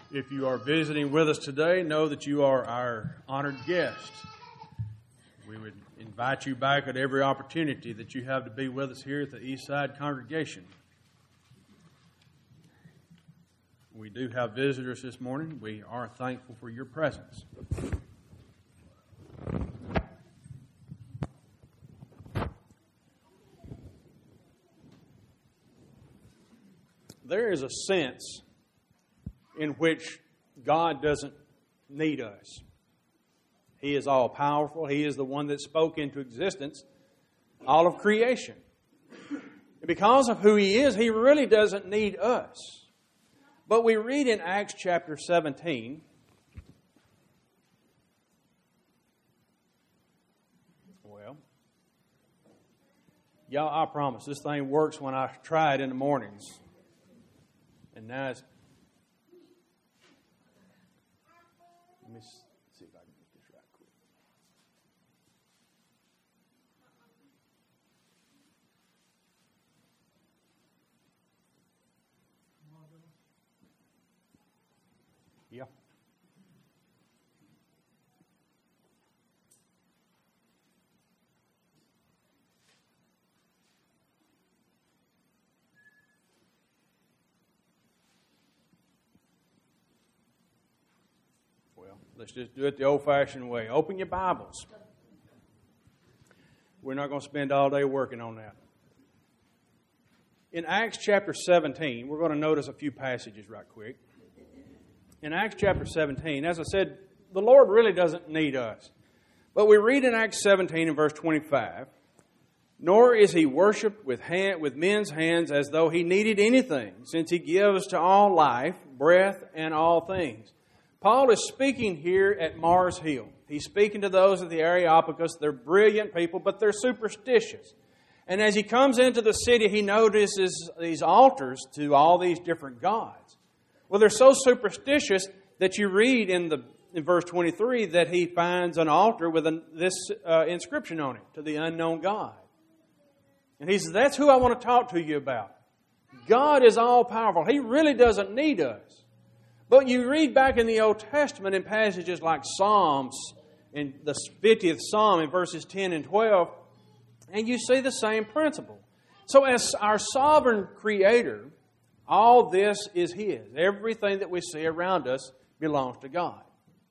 If you are visiting with us today, know that you are our honored guest. We would invite you back at every opportunity that you have to be with us here at the Eastside congregation. We do have visitors this morning. We are thankful for your presence. There is a sense in which God doesn't need us. He is all-powerful. He is the one that spoke into existence all of creation. And because of who He is, He really doesn't need us. But we read in Acts chapter 17, y'all, I promise, this thing works when I try it in the mornings. And now it's... Let me see if I can get this right quick. Yeah. Let's just do it the old-fashioned way. Open your Bibles. We're not going to spend all day working on that. In Acts chapter 17, we're going to notice a few passages right quick. In Acts chapter 17, as I said, the Lord really doesn't need us. But we read in Acts 17 and verse 25, "Nor is He worshipped with men's hands as though He needed anything, since He gives to all life, breath, and all things." Paul is speaking here at Mars Hill. He's speaking to those of the Areopagus. They're brilliant people, but they're superstitious. And as he comes into the city, he notices these altars to all these different gods. Well, they're so superstitious that you read in verse 23 that he finds an altar with this inscription on it, "To the unknown God." And he says, that's who I want to talk to you about. God is all-powerful. He really doesn't need us. But you read back in the Old Testament in passages like Psalms, in the 50th Psalm in verses 10 and 12, and you see the same principle. So as our sovereign Creator, all this is His. Everything that we see around us belongs to God.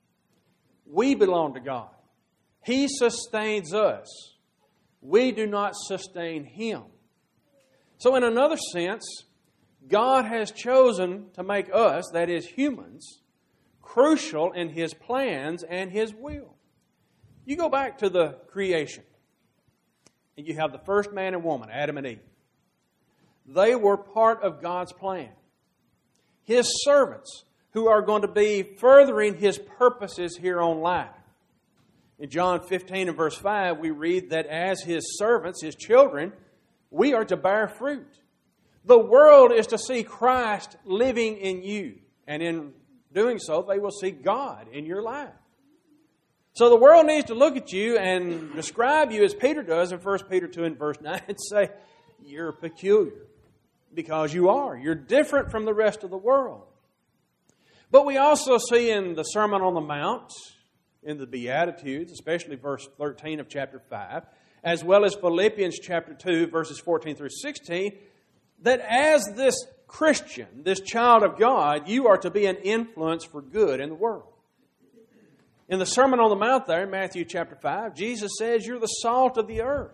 We belong to God. He sustains us. We do not sustain Him. So in another sense, God has chosen to make us, that is humans, crucial in His plans and His will. You go back to the creation, and you have the first man and woman, Adam and Eve. They were part of God's plan. His servants, who are going to be furthering His purposes here on life. In John 15 and verse 5, we read that as His servants, His children, we are to bear fruit. The world is to see Christ living in you. And in doing so, they will see God in your life. So the world needs to look at you and describe you as Peter does in 1 Peter 2 and verse 9 and say, you're peculiar. Because you are. You're different from the rest of the world. But we also see in the Sermon on the Mount, in the Beatitudes, especially verse 13 of chapter 5, as well as Philippians chapter 2, verses 14 through 16, that as this Christian, this child of God, you are to be an influence for good in the world. In the Sermon on the Mount there, in Matthew chapter 5, Jesus says you're the salt of the earth.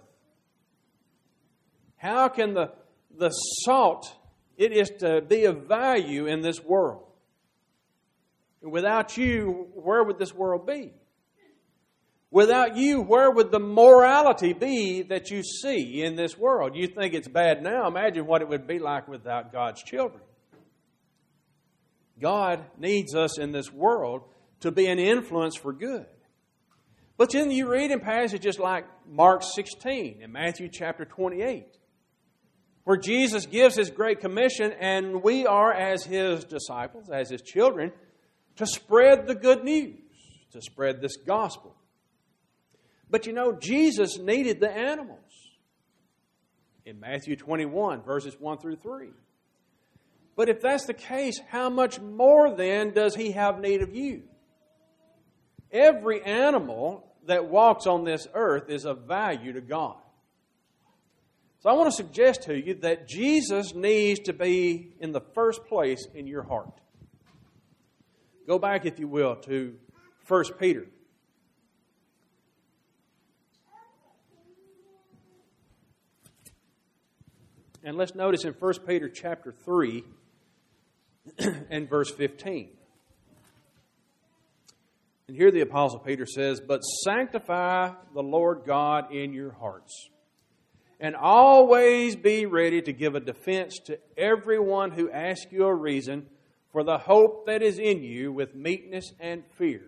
How can the salt, it is to be of value in this world. Without you, where would this world be? Without you, where would the morality be that you see in this world? You think it's bad now. Imagine what it would be like without God's children. God needs us in this world to be an influence for good. But then you read in passages like Mark 16 and Matthew chapter 28, where Jesus gives His Great Commission, and we are, as His disciples, as His children, to spread the good news, to spread this gospel. But you know, Jesus needed the animals. In Matthew 21, verses 1 through 3. But if that's the case, how much more then does He have need of you? Every animal that walks on this earth is of value to God. So I want to suggest to you that Jesus needs to be in the first place in your heart. Go back, if you will, to 1 Peter. And let's notice in 1 Peter chapter 3 and verse 15. And here the Apostle Peter says, "But sanctify the Lord God in your hearts, and always be ready to give a defense to everyone who asks you a reason for the hope that is in you with meekness and fear."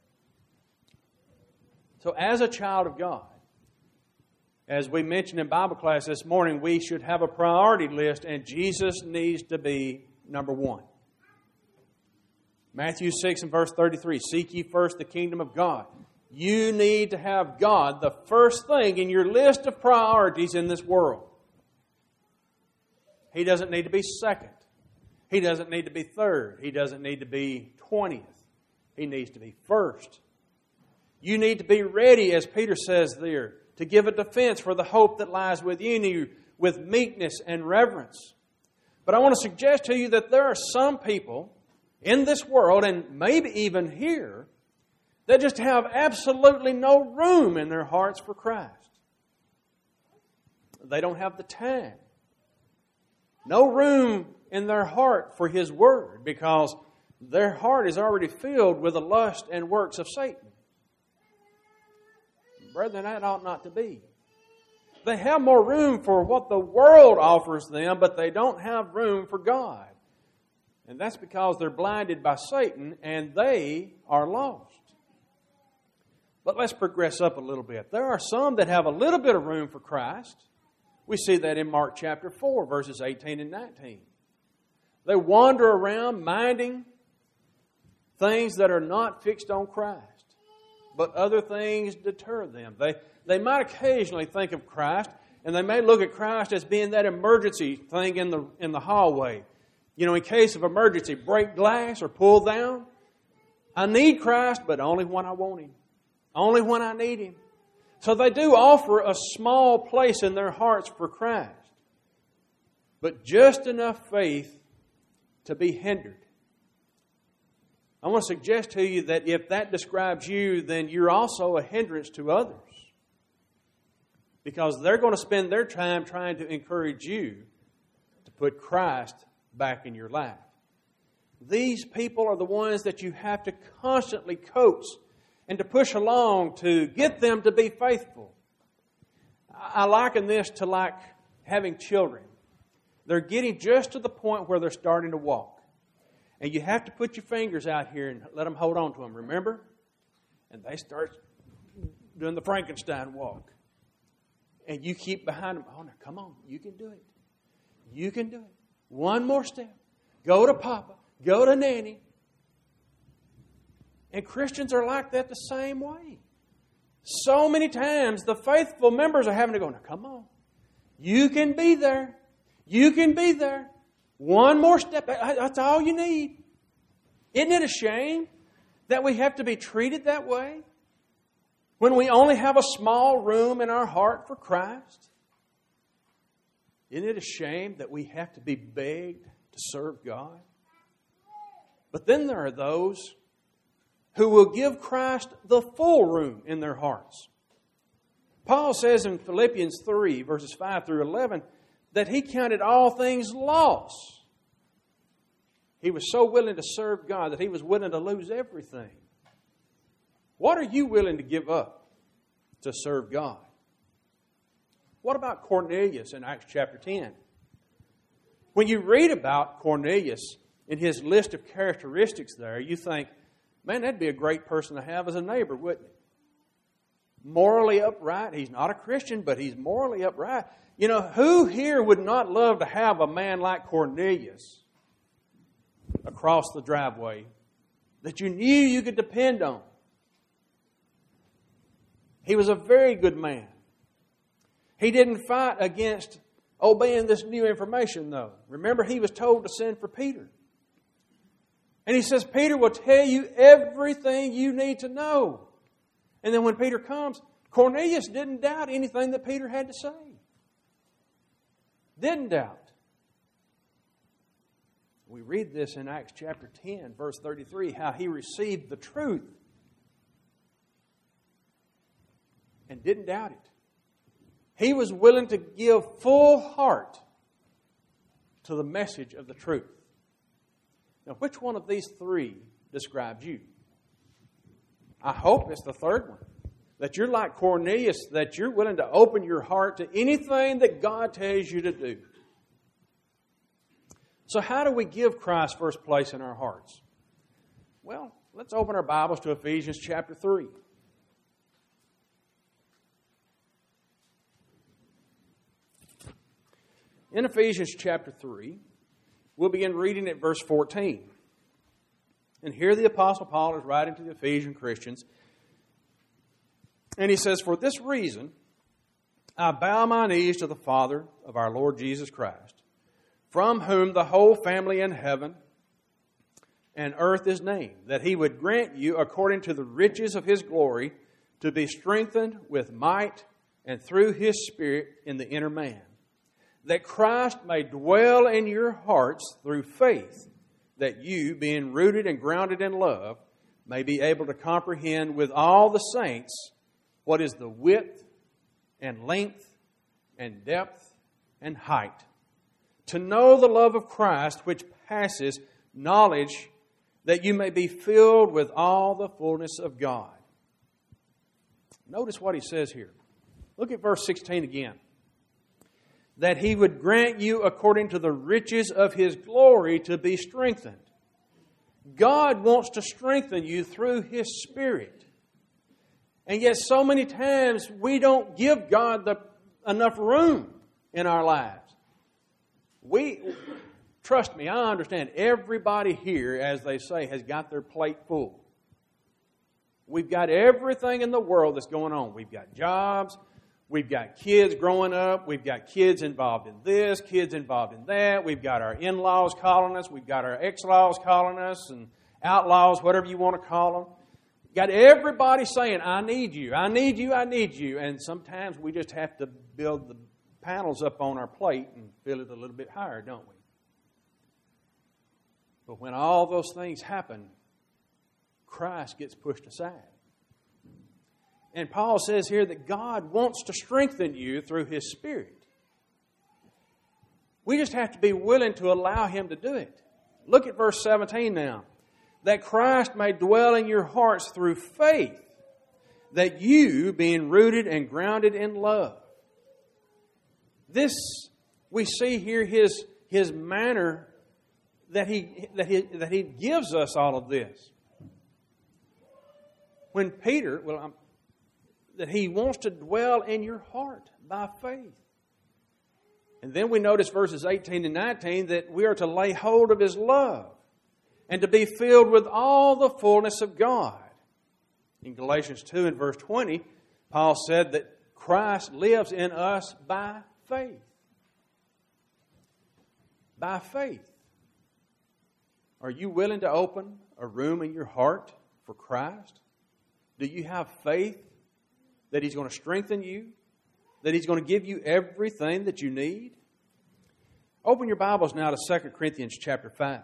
So as a child of God, as we mentioned in Bible class this morning, we should have a priority list, and Jesus needs to be number one. Matthew 6 and verse 33, "Seek ye first the kingdom of God." You need to have God the first thing in your list of priorities in this world. He doesn't need to be second. He doesn't need to be third. He doesn't need to be 20th. He needs to be first. You need to be ready, as Peter says there, to give a defense for the hope that lies within you with meekness and reverence. But I want to suggest to you that there are some people in this world, and maybe even here, that just have absolutely no room in their hearts for Christ. They don't have the time. No room in their heart for His Word, because their heart is already filled with the lust and works of Satan. Brethren, that ought not to be. They have more room for what the world offers them, but they don't have room for God. And that's because they're blinded by Satan and they are lost. But let's progress up a little bit. There are some that have a little bit of room for Christ. We see that in Mark chapter 4, verses 18 and 19. They wander around minding things that are not fixed on Christ, but other things deter them. They might occasionally think of Christ, and they may look at Christ as being that emergency thing in the hallway. You know, in case of emergency, break glass or pull down. I need Christ, but only when I want Him. Only when I need Him. So they do offer a small place in their hearts for Christ, but just enough faith to be hindered. I want to suggest to you that if that describes you, then you're also a hindrance to others, because they're going to spend their time trying to encourage you to put Christ back in your life. These people are the ones that you have to constantly coax and to push along to get them to be faithful. I liken this to like having children. They're getting just to the point where they're starting to walk. And you have to put your fingers out here and let them hold on to them, remember? And they start doing the Frankenstein walk. And you keep behind them. Oh, now, come on. You can do it. You can do it. One more step. Go to Papa. Go to Nanny. And Christians are like that the same way. So many times the faithful members are having to go, now come on. You can be there. You can be there. One more step. That's all you need. Isn't it a shame that we have to be treated that way when we only have a small room in our heart for Christ? Isn't it a shame that we have to be begged to serve God? But then there are those who will give Christ the full room in their hearts. Paul says in Philippians 3, verses 5 through 11, that he counted all things loss. He was so willing to serve God that he was willing to lose everything. What are you willing to give up to serve God? What about Cornelius in Acts chapter 10? When you read about Cornelius in his list of characteristics there, you think, man, that'd be a great person to have as a neighbor, wouldn't it? Morally upright. He's not a Christian, but he's morally upright. You know, who here would not love to have a man like Cornelius across the driveway that you knew you could depend on? He was a very good man. He didn't fight against obeying this new information, though. Remember, he was told to send for Peter. And he says, Peter will tell you everything you need to know. And then when Peter comes, Cornelius didn't doubt anything that Peter had to say. Didn't doubt. We read this in Acts chapter 10, verse 33, how he received the truth and didn't doubt it. He was willing to give full heart to the message of the truth. Now, which one of these three describes you? I hope it's the third one. That you're like Cornelius, that you're willing to open your heart to anything that God tells you to do. So how do we give Christ first place in our hearts? Well, let's open our Bibles to Ephesians chapter 3. In Ephesians chapter 3, we'll begin reading at verse 14. And here the Apostle Paul is writing to the Ephesian Christians. And he says, "For this reason, I bow my knees to the Father of our Lord Jesus Christ, from whom the whole family in heaven and earth is named, that he would grant you, according to the riches of his glory, to be strengthened with might and through his Spirit in the inner man, that Christ may dwell in your hearts through faith, that you, being rooted and grounded in love, may be able to comprehend with all the saints what is the width and length and depth and height, to know the love of Christ which passes knowledge, that you may be filled with all the fullness of God." Notice what he says here. Look at verse 16 again. That he would grant you, according to the riches of his glory, to be strengthened. God wants to strengthen you through his Spirit. And yet so many times we don't give God enough room in our lives. Trust me, I understand everybody here, as they say, has got their plate full. We've got everything in the world that's going on. We've got jobs. We've got kids growing up. We've got kids involved in this, kids involved in that. We've got our in-laws calling us. We've got our ex-laws calling us and outlaws, whatever you want to call them. Got everybody saying, "I need you, I need you, I need you." And sometimes we just have to build the panels up on our plate and fill it a little bit higher, don't we? But when all those things happen, Christ gets pushed aside. And Paul says here that God wants to strengthen you through his Spirit. We just have to be willing to allow him to do it. Look at verse 17 now. That Christ may dwell in your hearts through faith, that you, being rooted and grounded in love. This, we see here his manner that he gives us all of this. When Peter, that he wants to dwell in your heart by faith. And then we notice verses 18 and 19 that we are to lay hold of his love and to be filled with all the fullness of God. In Galatians 2 and verse 20, Paul said that Christ lives in us by faith. By faith. Are you willing to open a room in your heart for Christ? Do you have faith that he's going to strengthen you? That he's going to give you everything that you need? Open your Bibles now to 2 Corinthians chapter 5.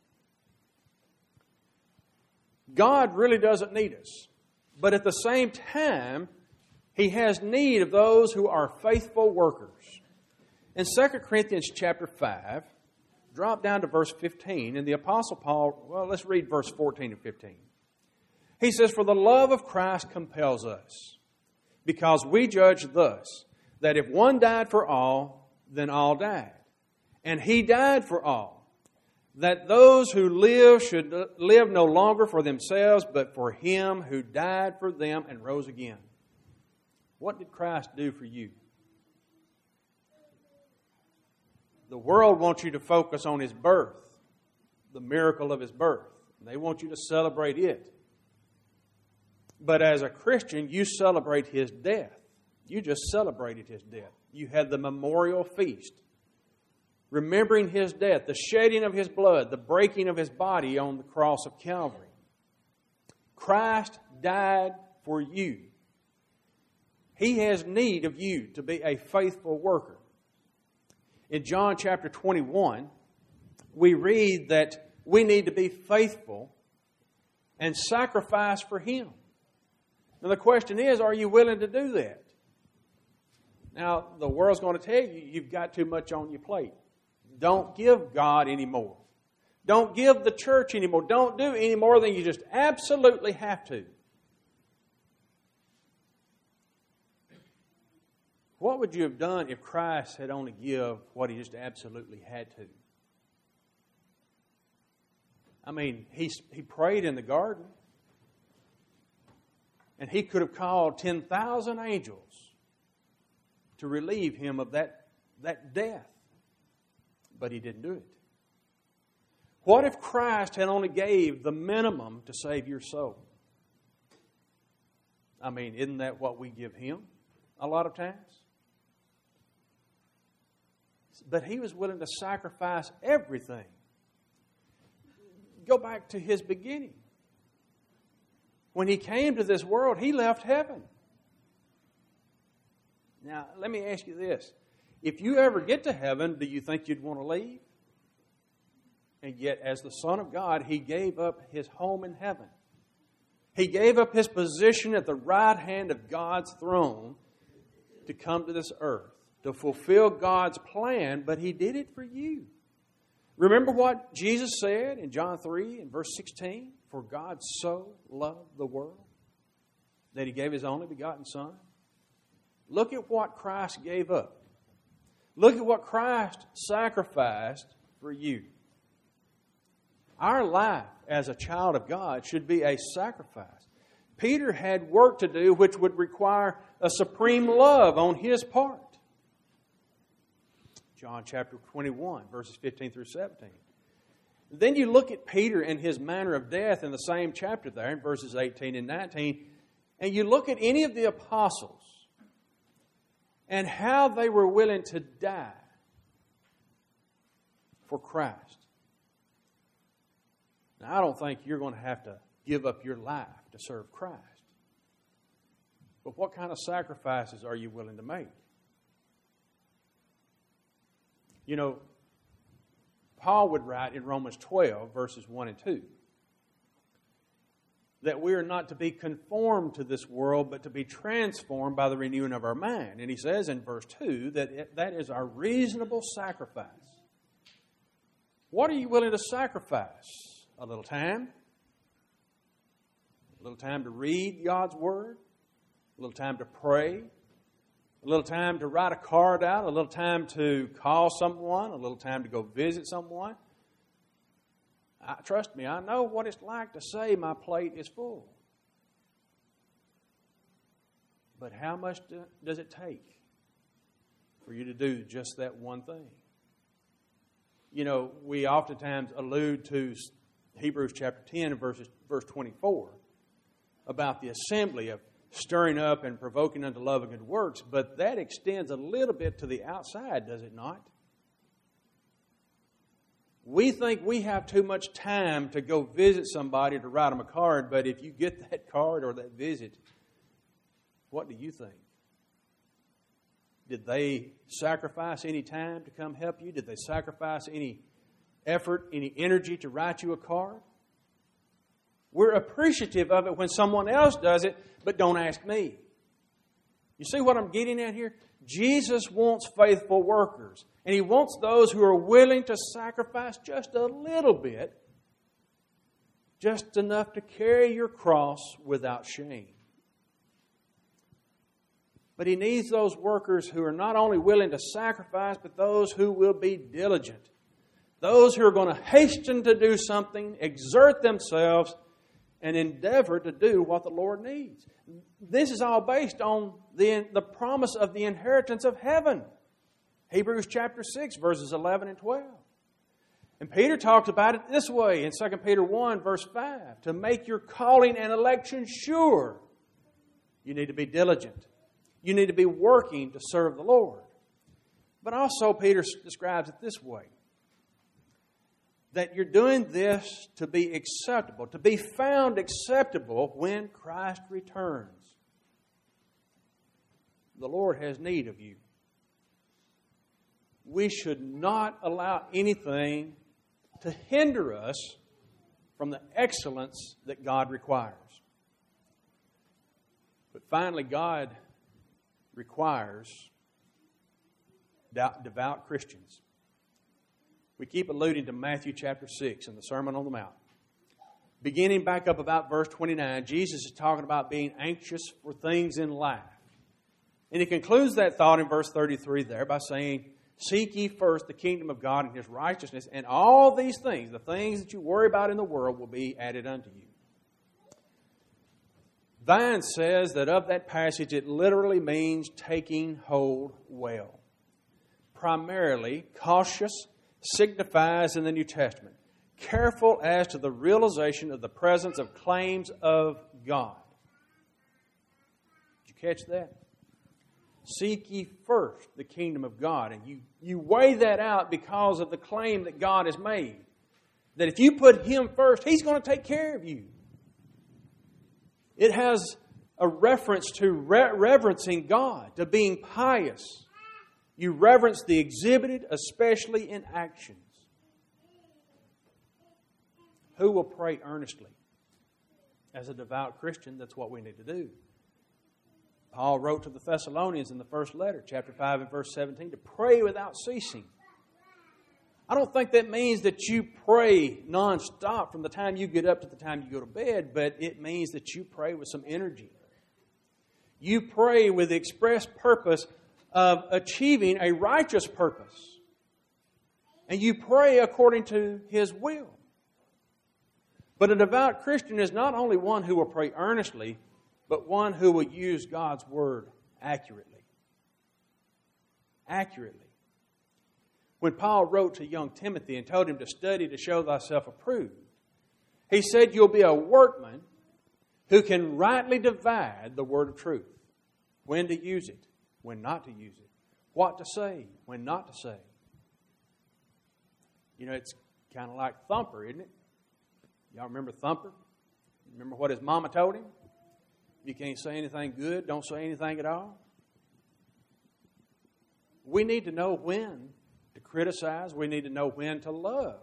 God really doesn't need us. But at the same time, he has need of those who are faithful workers. In 2 Corinthians chapter 5, drop down to verse 15, and the Apostle Paul, let's read verse 14 and 15. He says, "For the love of Christ compels us, because we judge thus, that if one died for all, then all died. And he died for all, that those who live should live no longer for themselves, but for him who died for them and rose again." What did Christ do for you? The world wants you to focus on his birth, the miracle of his birth. They want you to celebrate it. But as a Christian, you celebrate his death. You just celebrated his death. You had the memorial feast remembering His death, the shedding of His blood, the breaking of His body on the cross of Calvary. Christ died for you. He has need of you to be a faithful worker. In John chapter 21, we read that we need to be faithful and sacrifice for Him. Now the question is, are you willing to do that? Now, the world's going to tell you, you've got too much on your plate. Don't give God any more. Don't give the church any more. Don't do any more than you just absolutely have to. What would you have done if Christ had only given what He just absolutely had to? I mean, He prayed in the garden, and He could have called 10,000 angels to relieve Him of that death. But He didn't do it. What if Christ had only gave the minimum to save your soul? I mean, isn't that what we give Him a lot of times? But He was willing to sacrifice everything. Go back to His beginning. When He came to this world, He left heaven. Now, let me ask you this. If you ever get to heaven, do you think you'd want to leave? And yet, as the Son of God, He gave up His home in heaven. He gave up His position at the right hand of God's throne to come to this earth, to fulfill God's plan, but He did it for you. Remember what Jesus said in John 3 and verse 16? For God so loved the world that He gave His only begotten Son. Look at what Christ gave up. Look at what Christ sacrificed for you. Our life as a child of God should be a sacrifice. Peter had work to do which would require a supreme love on his part. John chapter 21, verses 15 through 17. Then you look at Peter and his manner of death in the same chapter there, in verses 18 and 19, and you look at any of the apostles and how they were willing to die for Christ. Now, I don't think you're going to have to give up your life to serve Christ. But what kind of sacrifices are you willing to make? You know, Paul would write in Romans 12, verses 1 and 2, that we are not to be conformed to this world, but to be transformed by the renewing of our mind. And he says in verse 2 that that is our reasonable sacrifice. What are you willing to sacrifice? A little time? A little time to read God's Word? A little time to pray? A little time to write a card out? A little time to call someone? A little time to go visit someone? Trust me, I know what it's like to say my plate is full. But how much does it take for you to do just that one thing? You know, we oftentimes allude to Hebrews chapter 10 and verse 24 about the assembly of stirring up and provoking unto love and good works, but that extends a little bit to the outside, does it not? We think we have too much time to go visit somebody to write them a card, but if you get that card or that visit, what do you think? Did they sacrifice any time to come help you? Did they sacrifice any effort, any energy to write you a card? We're appreciative of it when someone else does it, but don't ask me. You see what I'm getting at here? Jesus wants faithful workers. And He wants those who are willing to sacrifice just a little bit, just enough to carry your cross without shame. But He needs those workers who are not only willing to sacrifice, but those who will be diligent. Those who are going to hasten to do something, exert themselves, and endeavor to do what the Lord needs. This is all based on the promise of the inheritance of heaven. Hebrews chapter 6, verses 11 and 12. And Peter talks about it this way in 2 Peter 1, verse 5. To make your calling and election sure, you need to be diligent. You need to be working to serve the Lord. But also Peter describes it this way, that you're doing this to be acceptable, to be found acceptable when Christ returns. The Lord has need of you. We should not allow anything to hinder us from the excellence that God requires. But finally, God requires devout Christians. We keep alluding to Matthew chapter 6 in the Sermon on the Mount. Beginning back up about verse 29, Jesus is talking about being anxious for things in life. And he concludes that thought in verse 33 there by saying, "Seek ye first the kingdom of God and His righteousness, and all these things, the things that you worry about in the world, will be added unto you." Vine says that of that passage it literally means taking hold well. Primarily, cautious signifies in the New Testament careful as to the realization of the presence of claims of God. Did you catch that? Seek ye first the kingdom of God. And you weigh that out because of the claim that God has made. That if you put Him first, He's going to take care of you. It has a reference to reverencing God, to being pious. You reverence the exhibited, especially in actions. Who will pray earnestly? As a devout Christian, that's what we need to do. Paul wrote to the Thessalonians in the first letter, chapter 5 and verse 17, to pray without ceasing. I don't think that means that you pray nonstop from the time you get up to the time you go to bed, but it means that you pray with some energy. You pray with the express purpose of achieving a righteous purpose. And you pray according to His will. But a devout Christian is not only one who will pray earnestly, but one who will use God's Word accurately. Accurately. When Paul wrote to young Timothy and told him to study to show thyself approved, he said, "You'll be a workman who can rightly divide the word of truth. When to use it, when not to use it. What to say, when not to say." You know, it's kind of like Thumper, isn't it? Y'all remember Thumper? Remember what his mama told him? You can't say anything good, don't say anything at all. We need to know when to criticize. We need to know when to love.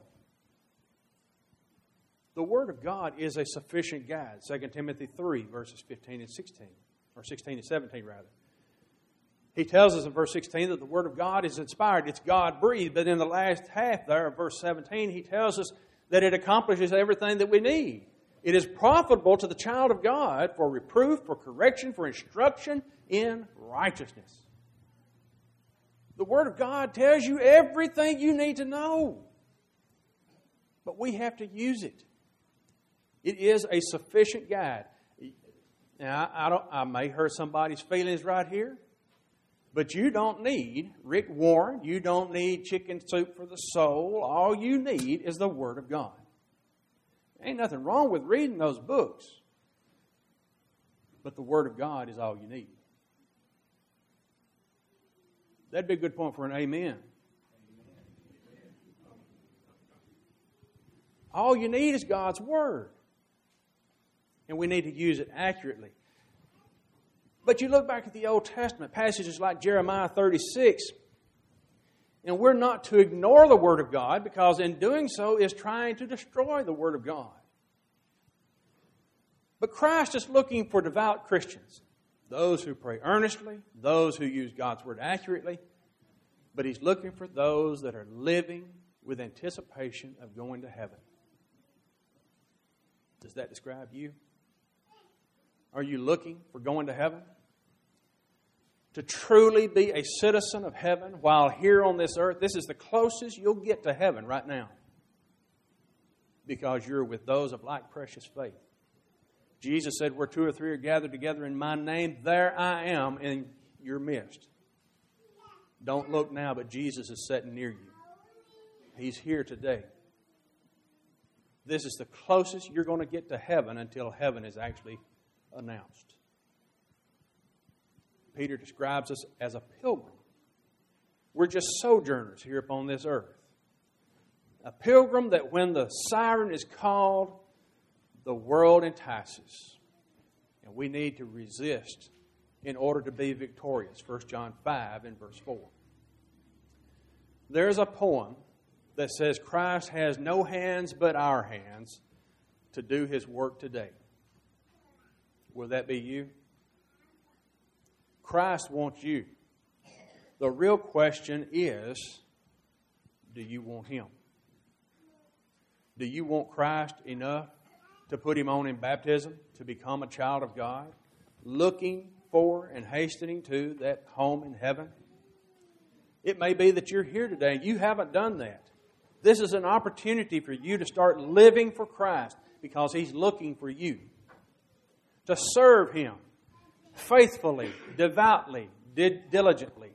The Word of God is a sufficient guide. 2 Timothy 3, verses 15 and 16. Or 16 and 17, rather. He tells us in verse 16 that the Word of God is inspired. It's God-breathed. But in the last half there of verse 17, he tells us that it accomplishes everything that we need. It is profitable to the child of God for reproof, for correction, for instruction in righteousness. The Word of God tells you everything you need to know. But we have to use it. It is a sufficient guide. Now, I may hurt somebody's feelings right here, but you don't need Rick Warren. You don't need chicken soup for the soul. All you need is the Word of God. Ain't nothing wrong with reading those books, but the Word of God is all you need. That'd be a good point for an amen. All you need is God's Word. And we need to use it accurately. But you look back at the Old Testament, passages like Jeremiah 36, and we're not to ignore the Word of God, because in doing so is trying to destroy the Word of God. But Christ is looking for devout Christians, those who pray earnestly, those who use God's Word accurately, but He's looking for those that are living with anticipation of going to heaven. Does that describe you? Are you looking for going to heaven? To truly be a citizen of heaven while here on this earth, this is the closest you'll get to heaven right now, because you're with those of like precious faith. Jesus said, "Where two or three are gathered together in my name, there I am in your midst." Don't look now, but Jesus is sitting near you. He's here today. This is the closest you're going to get to heaven until heaven is actually announced. Peter describes us as a pilgrim. We're just sojourners here upon this earth. A pilgrim that when the siren is called, the world entices. And we need to resist in order to be victorious. 1 John 5 and verse 4. There's a poem that says Christ has no hands but our hands to do His work today. Will that be you? Christ wants you. The real question is, do you want Him? Do you want Christ enough to put Him on in baptism, to become a child of God, looking for and hastening to that home in heaven? It may be that you're here today and you haven't done that. This is an opportunity for you to start living for Christ because He's looking for you to serve Him faithfully, devoutly, diligently.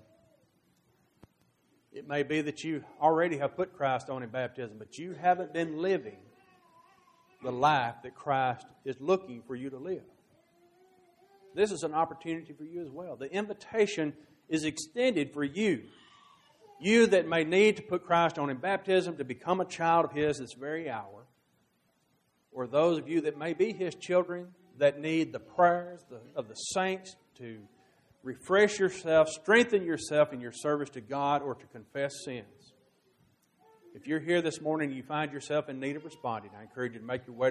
It may be that you already have put Christ on in baptism, but you haven't been living the life that Christ is looking for you to live. This is an opportunity for you as well. The invitation is extended for you. You that may need to put Christ on in baptism to become a child of His this very hour, or those of you that may be His children that need the prayers of the saints to refresh yourself, strengthen yourself in your service to God, or to confess sins. If you're here this morning and you find yourself in need of responding, I encourage you to make your way